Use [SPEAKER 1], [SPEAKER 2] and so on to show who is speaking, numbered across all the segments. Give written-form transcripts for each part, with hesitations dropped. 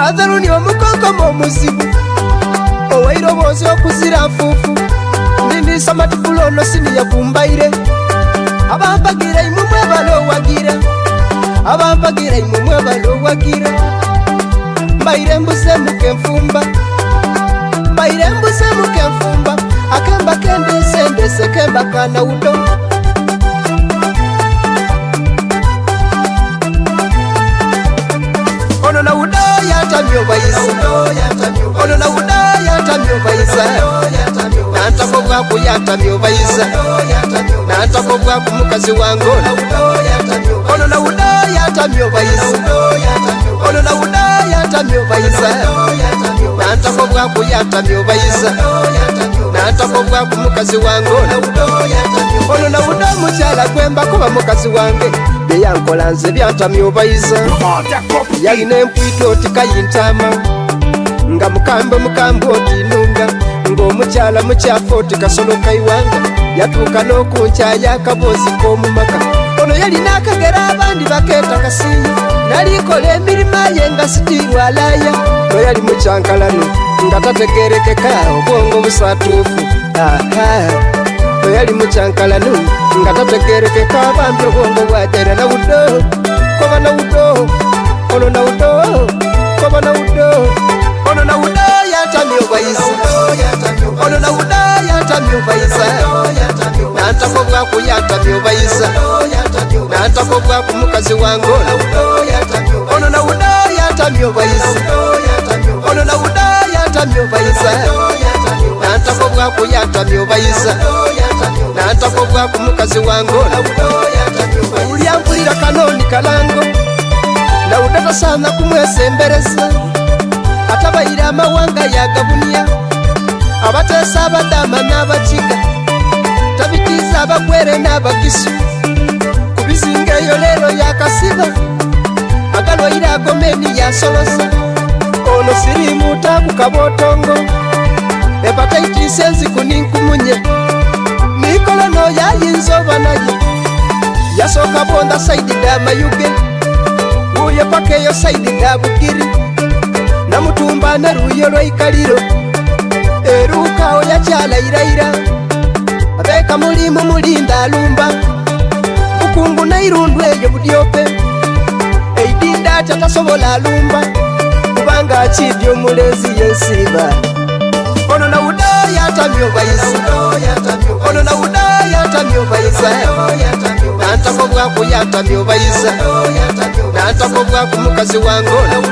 [SPEAKER 1] Atharuni omukonkomo omuzibu owairobozi okuzira nfuufu nini samatipulono siniyavumbaire abampagira imumwe balowagira abampagira imumwe balowagira mbaire mbuse mukemfumba mbaire mbuse mukemfumba akemba kendesendese kemba kana udo ono na udo yatamyo baisa ono na udo yatamyo baisa nantakobwa kuyatamyo baisa nantakobwa kumukazi wangu ono na udo yatamyo baisa ono na udo yatamyo baisa nantakobwa kuyatamyo baisa nantakobwa kumukazi wangu ono na udo mukyala kwemba kuba mukazi wange byeyankola nze byantamyo baisa yalina empwito tikayintama nga mukambe otinunga ng'omukyala mukyafa oti kasolo kaiwanga yatuuka n'okunkyaya akabozi k'omumaka ono yalina akagera abandi bakeeta kasiiyo nalikola emirima ye nga sitiirwalaya no yali mukyankalano nga tategerekeka obwongo busatuufu no yali mukyankalano nga tategerekeka abambi obwongo bwajere nawudo koba nawudo ono nawudo koba nawudo ono nawudo yatamyo baisa ono nawudo yatamyo baisa nantakobwa kuyatamyo baisa nantakobwa kumukazi wangu ono nawudo yatamyo baisa ono nawudo yatamyo baisa nantakobwa kuyatamyo baisa nantakobwa kumukazi wangu ulyampulira kanoni kalango nawudo tasana kumwesemberesa atabayira amawanga yagabunia abateesa abadama n'abakiga tabitiisa abagwere n'abagisu ku bizinga eyo leero yakasiba agalwaire agomeni yasolosa ono sirimuta ku kabotongo epataitiisa enziku ninkumunye nikolono yayinza oba naye yasooka bonda saidi d'amayuge wuye paka eyo saidi d'abugiri namutumba naruyo lwaikaliro erukawo yakyalairaira abeka mulimu mulinda alumba bukungu nairundu eyo budyope eidinda kyatasobola alumba kubanga akidya omulezi yensiba ono nawudo yatamyo baisa ono nawudo yatamyo baisa nantakobwa kuyatamyo baisa nantakobwa kumukazi wangu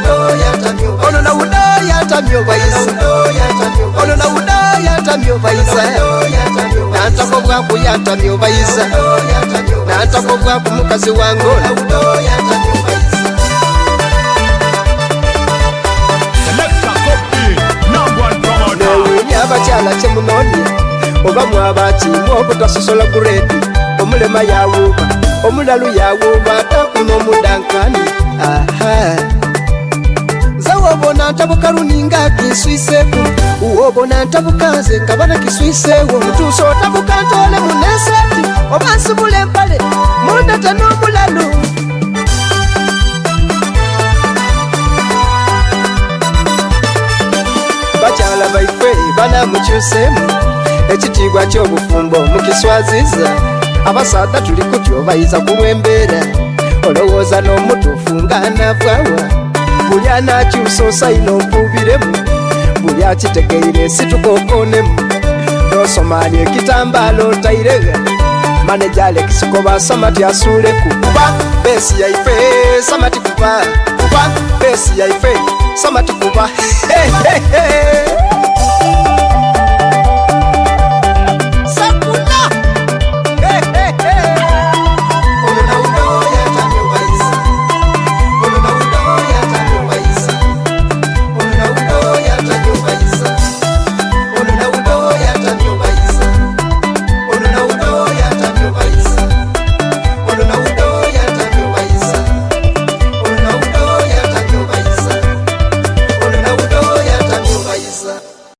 [SPEAKER 1] ono nawudo yatamyo baisa ono nawudo yatamyo baisa nantakobwa kuyatamyo baisa nantakobwa kumukazi wangu newunya abakyala kyemunonya oba mwabakimu obutasosola guredi omulema yawuuba omulalu yawuuba atakuno omudankani zawobona ntabuka luninga kiswiseku uwobona ntabuka nze nga bana kiswisewo mutuusa otabuka ntole munesati oba nsibula empale mundata n'omulalu bakyala baife banamukyusemu ekitiibwa ky'obufumbo mukiswaziza abasaadha tuli kutyo bayiza kulw'embeera olowooza n'omutuufu ng'anavaawa buli anakyusa osayina ompuubiremu buli akitegeire situkokonemu n'osomaani ekitambaala otaireга maneja Alex koba samati asuleku kuba besi yaife samati kuba besi yaife samati kuba